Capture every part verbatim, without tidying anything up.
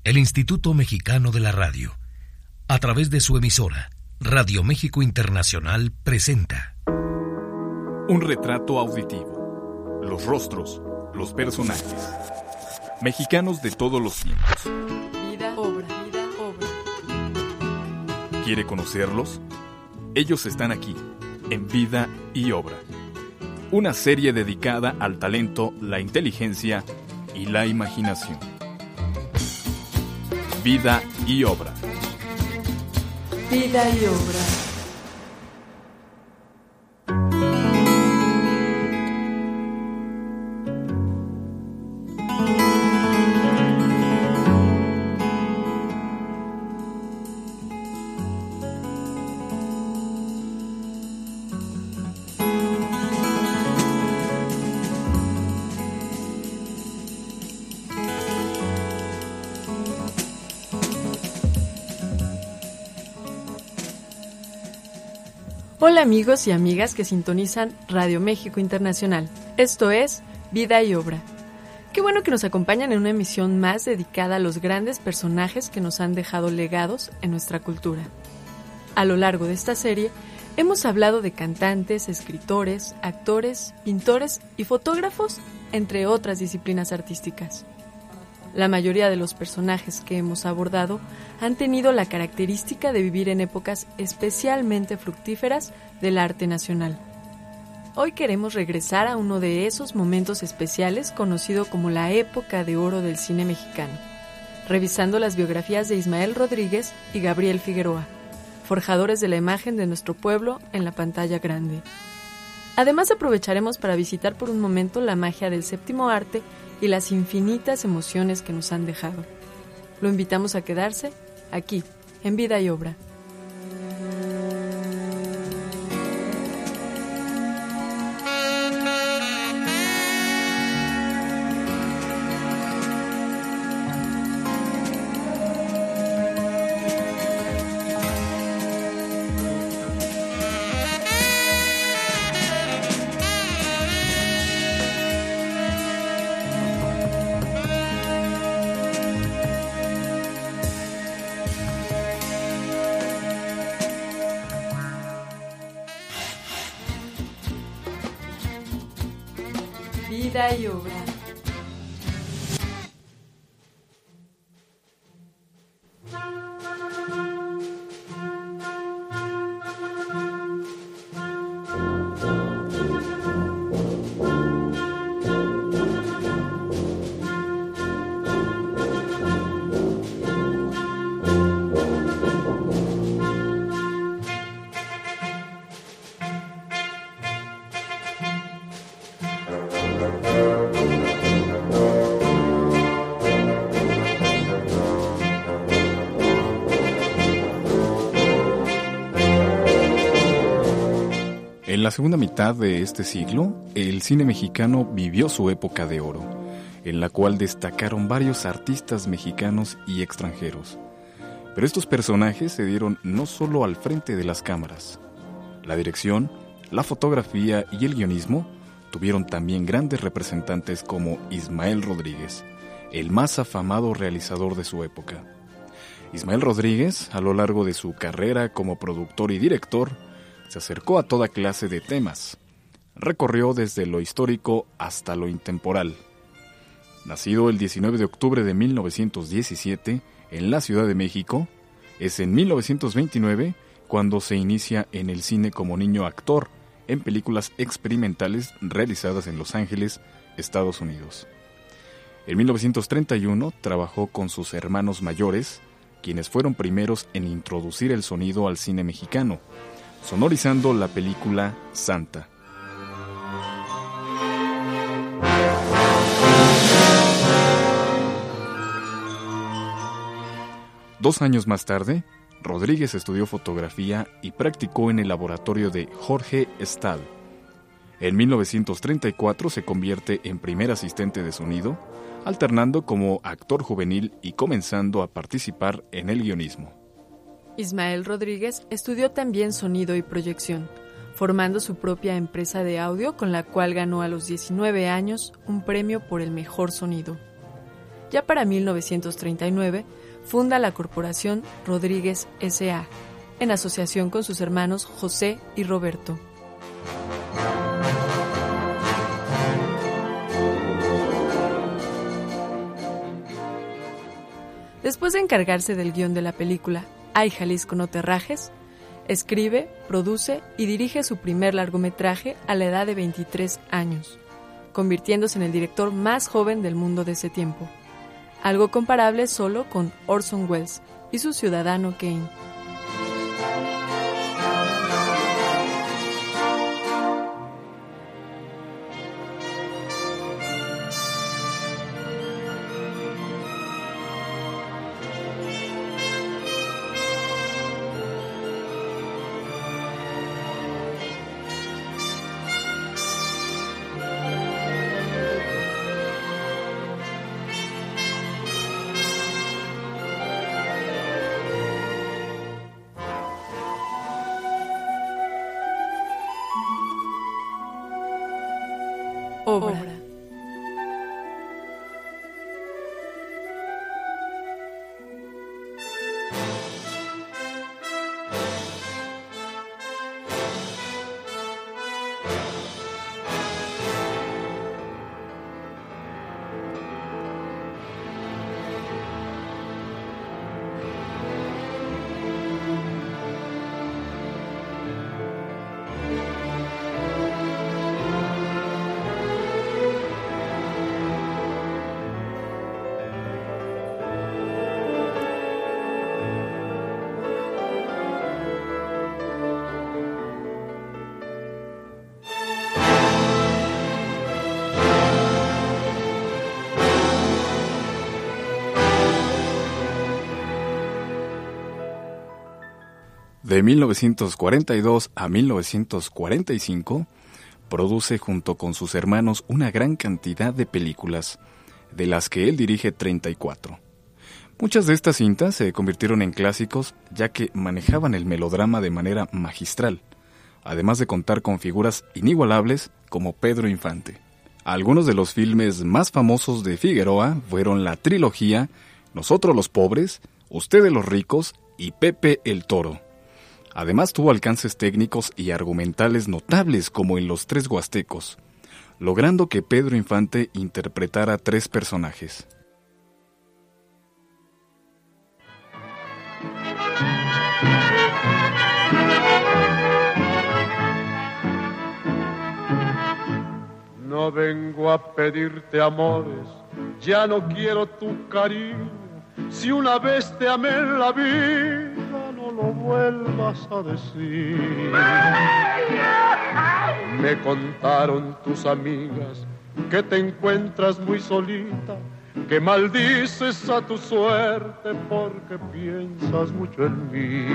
El Instituto Mexicano de la Radio, a través de su emisora, Radio México Internacional, presenta un retrato auditivo. Los rostros, los personajes. Mexicanos de todos los tiempos. Vida, obra, vida, obra. ¿Quiere conocerlos? Ellos están aquí, en Vida y Obra. Una serie dedicada al talento, la inteligencia y la imaginación. Vida y Obra. Vida y obra. Hola amigos y amigas que sintonizan Radio México Internacional. Esto es Vida y Obra. Qué bueno que nos acompañan en una emisión más dedicada a los grandes personajes que nos han dejado legados en nuestra cultura. A lo largo de esta serie hemos hablado de cantantes, escritores, actores, pintores y fotógrafos, entre otras disciplinas artísticas. La mayoría de los personajes que hemos abordado han tenido la característica de vivir en épocas especialmente fructíferas del arte nacional. Hoy queremos regresar a uno de esos momentos especiales conocido como la época de oro del cine mexicano, revisando las biografías de Ismael Rodríguez y Gabriel Figueroa, forjadores de la imagen de nuestro pueblo en la pantalla grande. Además aprovecharemos para visitar por un momento la magia del séptimo arte y las infinitas emociones que nos han dejado. Lo invitamos a quedarse aquí, en Vida y Obra. Vida y obra. En la segunda mitad de este siglo, el cine mexicano vivió su época de oro, en la cual destacaron varios artistas mexicanos y extranjeros. Pero estos personajes se dieron no solo al frente de las cámaras. La dirección, la fotografía y el guionismo tuvieron también grandes representantes como Ismael Rodríguez, el más afamado realizador de su época. Ismael Rodríguez, a lo largo de su carrera como productor y director, se acercó a toda clase de temas. Recorrió desde lo histórico hasta lo intemporal. Nacido el diecinueve de octubre de mil novecientos diecisiete en la Ciudad de México, es en mil novecientos veintinueve cuando se inicia en el cine como niño actor en películas experimentales realizadas en Los Ángeles, Estados Unidos. En mil novecientos treinta y uno trabajó con sus hermanos mayores, quienes fueron primeros en introducir el sonido al cine mexicano, sonorizando la película Santa. Dos años más tarde, Rodríguez estudió fotografía y practicó en el laboratorio de Jorge Stahl. En mil novecientos treinta y cuatro se convierte en primer asistente de sonido, alternando como actor juvenil y comenzando a participar en el guionismo. Ismael Rodríguez estudió también sonido y proyección, formando su propia empresa de audio con la cual ganó a los diecinueve años un premio por el mejor sonido. Ya para mil novecientos treinta y nueve, funda la Corporación Rodríguez S A, en asociación con sus hermanos José y Roberto. Después de encargarse del guión de la película Ay, Jalisco, no te rajes, escribe, produce y dirige su primer largometraje a la edad de veintitrés años, convirtiéndose en el director más joven del mundo de ese tiempo, algo comparable solo con Orson Welles y su Ciudadano Kane. Obra. De mil novecientos cuarenta y dos a mil novecientos cuarenta y cinco, produce junto con sus hermanos una gran cantidad de películas, de las que él dirige treinta y cuatro. Muchas de estas cintas se convirtieron en clásicos ya que manejaban el melodrama de manera magistral, además de contar con figuras inigualables como Pedro Infante. Algunos de los filmes más famosos de Figueroa fueron la trilogía Nosotros los pobres, Ustedes los ricos y Pepe el Toro. Además tuvo alcances técnicos y argumentales notables como en Los Tres Huastecos, logrando que Pedro Infante interpretara tres personajes. No vengo a pedirte amores, ya no quiero tu cariño. Si una vez te amé en la vida, no lo vuelvas a decir. Me contaron tus amigas que te encuentras muy solita, que maldices a tu suerte porque piensas mucho en mí.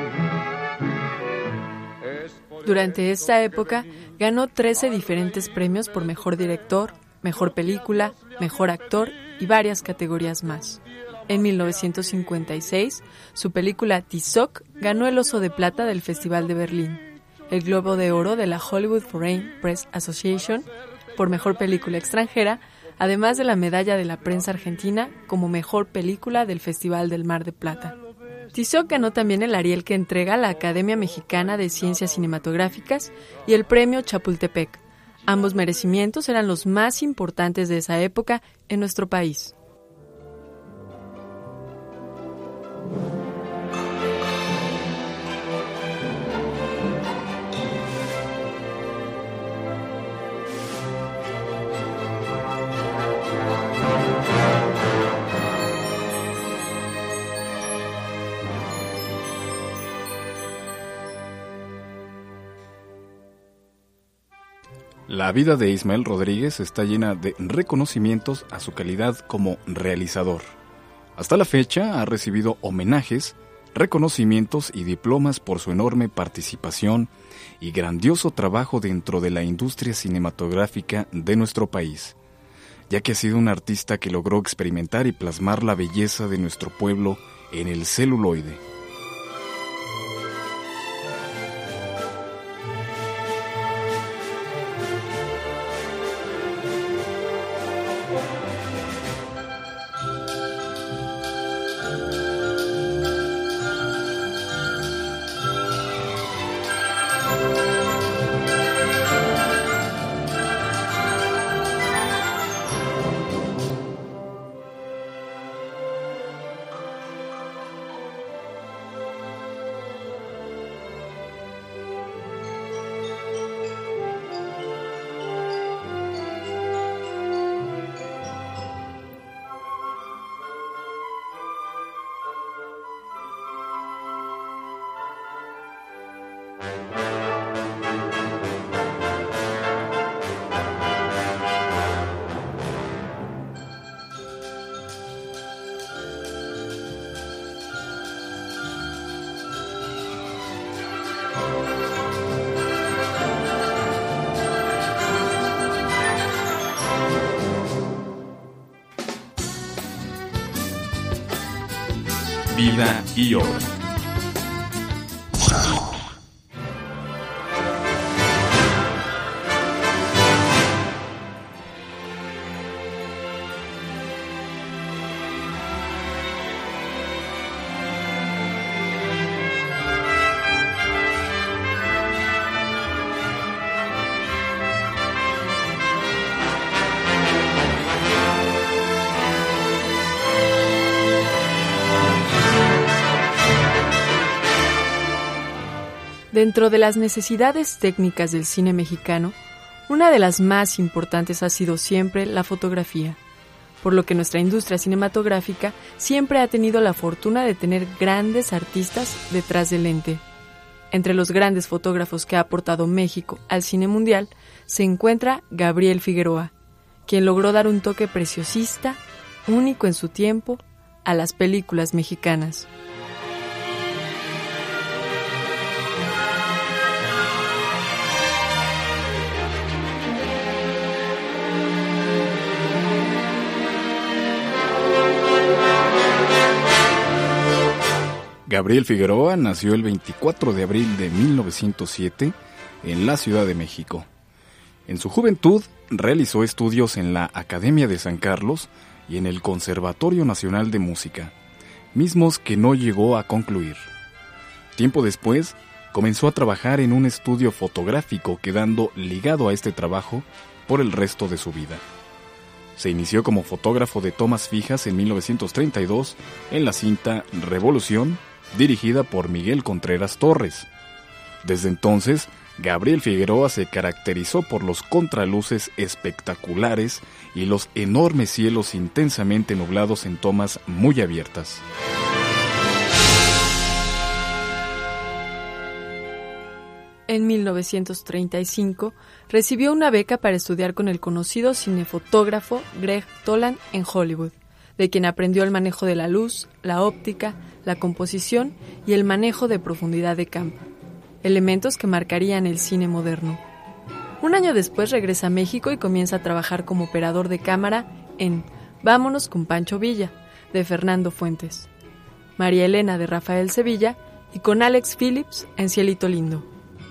Durante esta época ganó trece diferentes premios por mejor director, mejor película, mejor actor y varias categorías más. En mil novecientos cincuenta y seis, su película Tizoc ganó el Oso de Plata del Festival de Berlín, el Globo de Oro de la Hollywood Foreign Press Association por mejor película extranjera, además de la medalla de la prensa argentina como mejor película del Festival del Mar de Plata. Tizoc ganó también el Ariel que entrega la Academia Mexicana de Ciencias Cinematográficas y el Premio Chapultepec. Ambos merecimientos eran los más importantes de esa época en nuestro país. La vida de Ismael Rodríguez está llena de reconocimientos a su calidad como realizador. Hasta la fecha ha recibido homenajes, reconocimientos y diplomas por su enorme participación y grandioso trabajo dentro de la industria cinematográfica de nuestro país, ya que ha sido un artista que logró experimentar y plasmar la belleza de nuestro pueblo en el celuloide. Vida y Obra. Dentro de las necesidades técnicas del cine mexicano, una de las más importantes ha sido siempre la fotografía, por lo que nuestra industria cinematográfica siempre ha tenido la fortuna de tener grandes artistas detrás del lente. Entre los grandes fotógrafos que ha aportado México al cine mundial se encuentra Gabriel Figueroa, quien logró dar un toque preciosista, único en su tiempo, a las películas mexicanas. Gabriel Figueroa nació el veinticuatro de abril de mil novecientos siete en la Ciudad de México. En su juventud realizó estudios en la Academia de San Carlos y en el Conservatorio Nacional de Música, mismos que no llegó a concluir. Tiempo después, comenzó a trabajar en un estudio fotográfico, quedando ligado a este trabajo por el resto de su vida. Se inició como fotógrafo de tomas fijas en mil novecientos treinta y dos en la cinta Revolución, dirigida por Miguel Contreras Torres. Desde entonces, Gabriel Figueroa se caracterizó por los contraluces espectaculares y los enormes cielos intensamente nublados en tomas muy abiertas. En mil novecientos treinta y cinco recibió una beca para estudiar con el conocido cinefotógrafo Greg Toland en Hollywood, de quien aprendió el manejo de la luz, la óptica, la composición y el manejo de profundidad de campo, elementos que marcarían el cine moderno. Un año después regresa a México y comienza a trabajar como operador de cámara en Vámonos con Pancho Villa, de Fernando Fuentes, María Elena, de Rafael Sevilla, y con Alex Phillips en Cielito Lindo.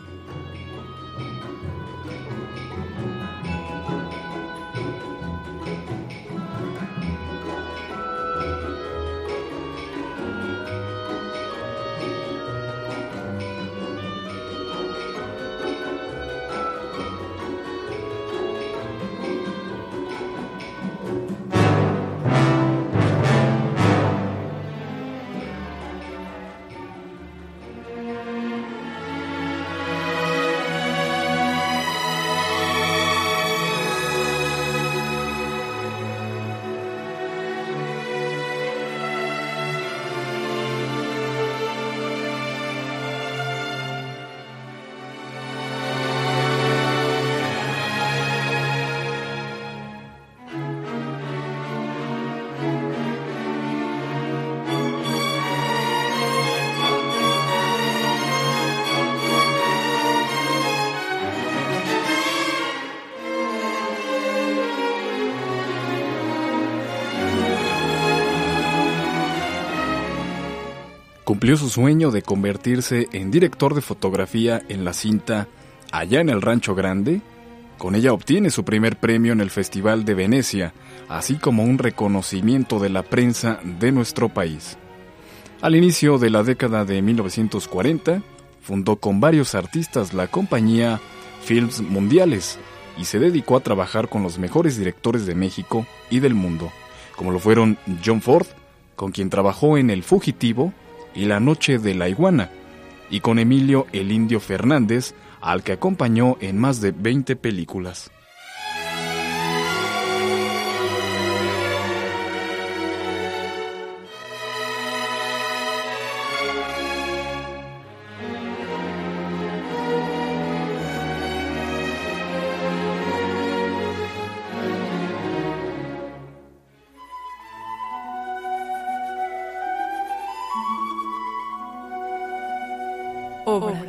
Cumplió su sueño de convertirse en director de fotografía en la cinta Allá en el Rancho Grande. Con ella obtiene su primer premio en el Festival de Venecia, así como un reconocimiento de la prensa de nuestro país. Al inicio de la década de mil novecientos cuarenta, fundó con varios artistas la compañía Films Mundiales y se dedicó a trabajar con los mejores directores de México y del mundo, como lo fueron John Ford, con quien trabajó en El Fugitivo y La Noche de la Iguana, y con Emilio el Indio Fernández, al que acompañó en más de veinte películas. Obra.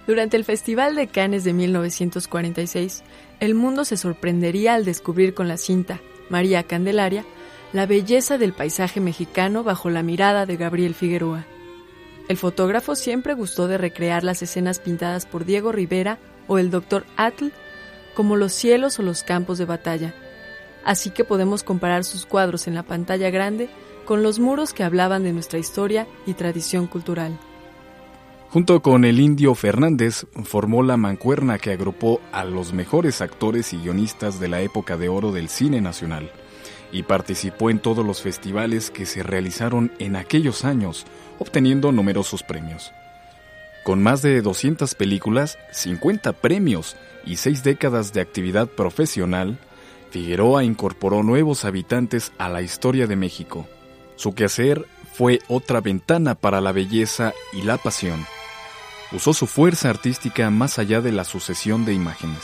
Durante el Festival de Cannes de mil novecientos cuarenta y seis, el mundo se sorprendería al descubrir con la cinta María Candelaria la belleza del paisaje mexicano bajo la mirada de Gabriel Figueroa. El fotógrafo siempre gustó de recrear las escenas pintadas por Diego Rivera o el doctor Atl, como los cielos o los campos de batalla. Así que podemos comparar sus cuadros en la pantalla grande con los muros que hablaban de nuestra historia y tradición cultural. Junto con el Indio Fernández, formó la mancuerna que agrupó a los mejores actores y guionistas de la época de oro del cine nacional, y participó en todos los festivales que se realizaron en aquellos años, obteniendo numerosos premios. Con más de doscientas películas, cincuenta premios y seis décadas de actividad profesional, Figueroa incorporó nuevos habitantes a la historia de México. Su quehacer fue otra ventana para la belleza y la pasión. Usó su fuerza artística más allá de la sucesión de imágenes.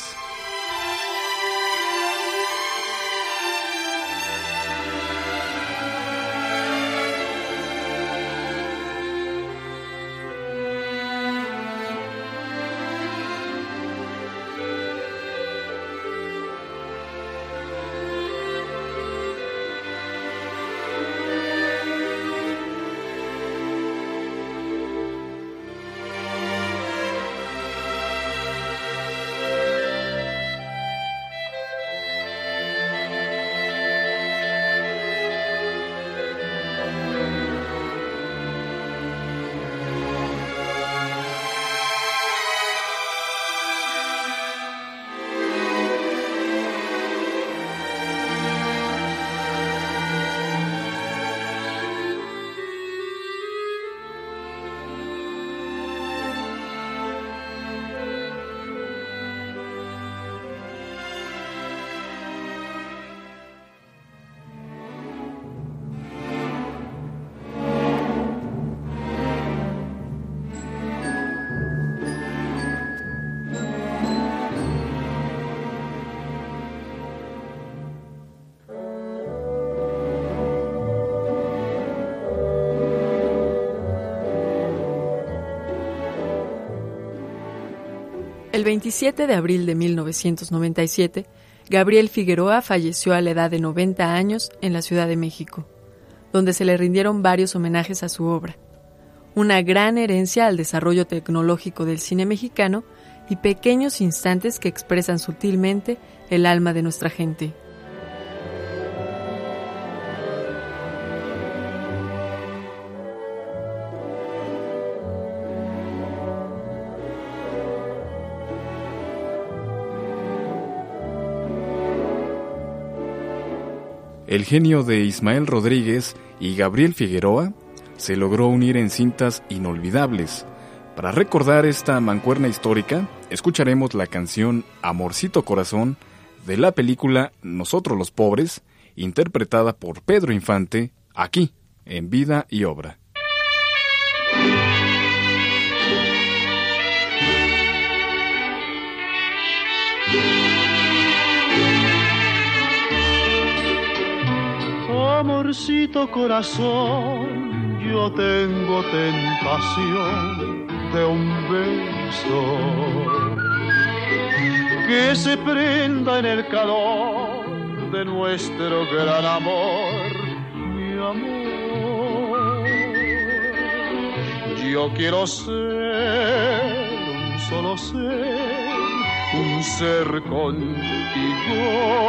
El veintisiete de abril de mil novecientos noventa y siete, Gabriel Figueroa falleció a la edad de noventa años en la Ciudad de México, donde se le rindieron varios homenajes a su obra. Una gran herencia al desarrollo tecnológico del cine mexicano y pequeños instantes que expresan sutilmente el alma de nuestra gente. El genio de Ismael Rodríguez y Gabriel Figueroa se logró unir en cintas inolvidables. Para recordar esta mancuerna histórica, escucharemos la canción Amorcito Corazón de la película Nosotros los Pobres, interpretada por Pedro Infante, aquí, en Vida y Obra. Amorcito corazón, yo tengo tentación de un beso que se prenda en el calor de nuestro gran amor, mi amor. Yo quiero ser un solo ser, un ser contigo.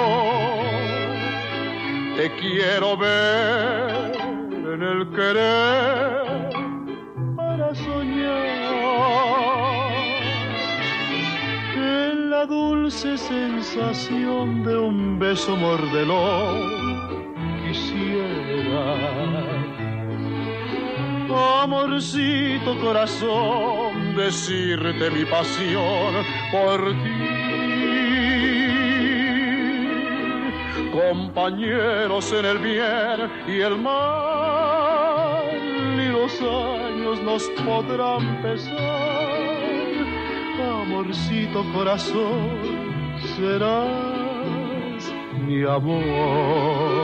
Te quiero ver en el querer para soñar en la dulce sensación de un beso mordelón quisiera. Amorcito corazón, decirte mi pasión por ti. Compañeros en el bien y el mal, y los años nos podrán pesar. Amorcito corazón, serás mi amor.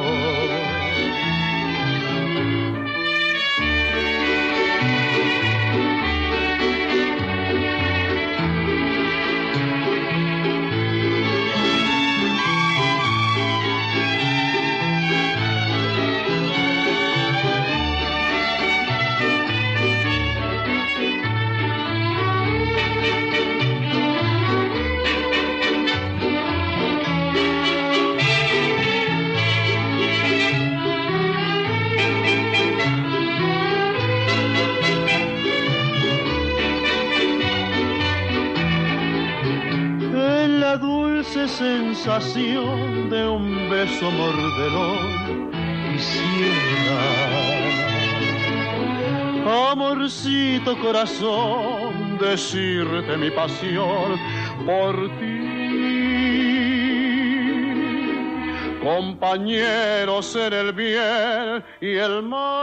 dulce sensación de un beso mordelón quisiera. Amorcito corazón, decirte mi pasión por ti. Compañeros en el bien y el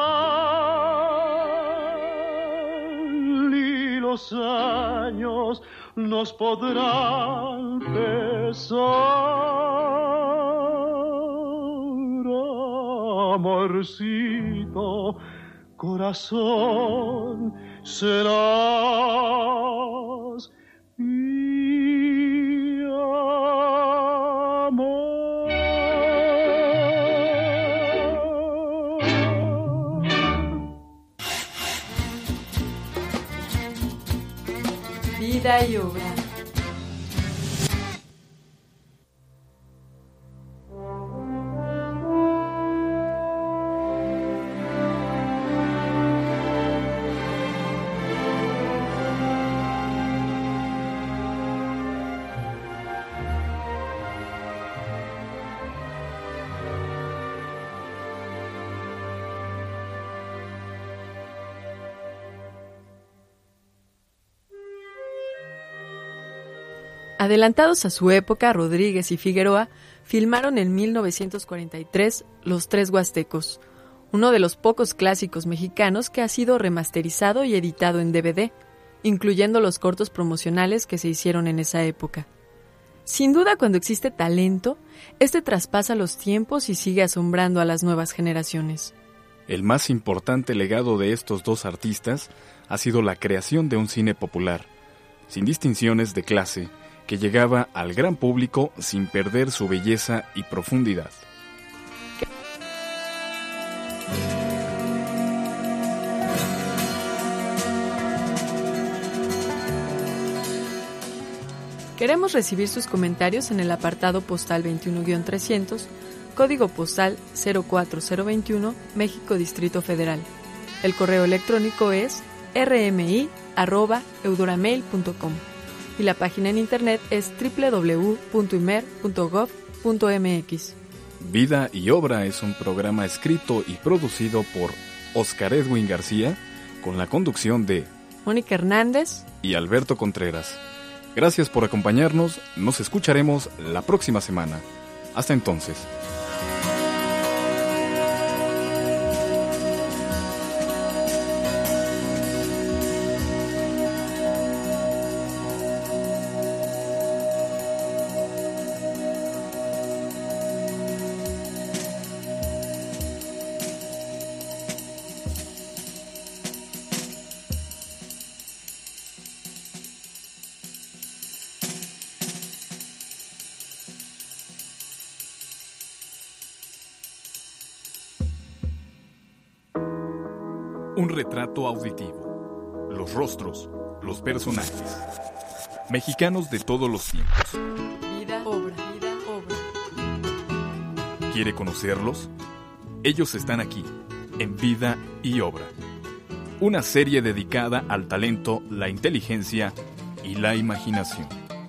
mal, y los años nos podrán pesar. Amorcito corazón, serás mi amor. Vida y obra. Adelantados a su época, Rodríguez y Figueroa filmaron en mil novecientos cuarenta y tres Los Tres Huastecos, uno de los pocos clásicos mexicanos que ha sido remasterizado y editado en D V D, incluyendo los cortos promocionales que se hicieron en esa época. Sin duda, cuando existe talento, este traspasa los tiempos y sigue asombrando a las nuevas generaciones. El más importante legado de estos dos artistas ha sido la creación de un cine popular, sin distinciones de clase, que llegaba al gran público sin perder su belleza y profundidad. Queremos recibir sus comentarios en el apartado postal veintiuno guion trescientos, código postal cero cuatro cero veintiuno, México, Distrito Federal. El correo electrónico es r m i arroba eudoramail punto com y la página en internet es doble u doble u doble u punto i m e r punto gov punto m x. Vida y Obra es un programa escrito y producido por Oscar Edwin García, con la conducción de Mónica Hernández y Alberto Contreras. Gracias por acompañarnos, nos escucharemos la próxima semana. Hasta entonces. Un retrato auditivo. Los rostros, los personajes. Mexicanos de todos los tiempos. Vida, obra, vida, obra. ¿Quiere conocerlos? Ellos están aquí, en Vida y Obra. Una serie dedicada al talento, la inteligencia y la imaginación.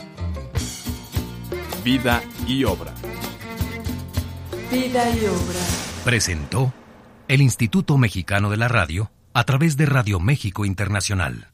Vida y Obra. Vida y obra. Presentó el Instituto Mexicano de la Radio a través de Radio México Internacional.